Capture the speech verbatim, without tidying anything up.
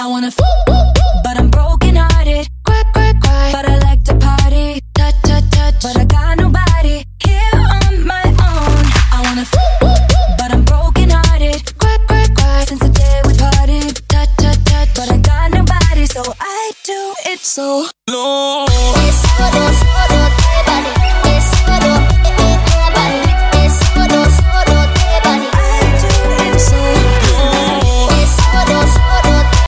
I wanna f, but I'm broken hearted. Cry, cry, cry, but I like to party. Touch, touch, touch, but I got nobody here on my own. I wanna f, but I'm broken hearted. Cry, cry, cry, since the day we parted. Touch, touch, touch, but I got nobody, so I do it so long.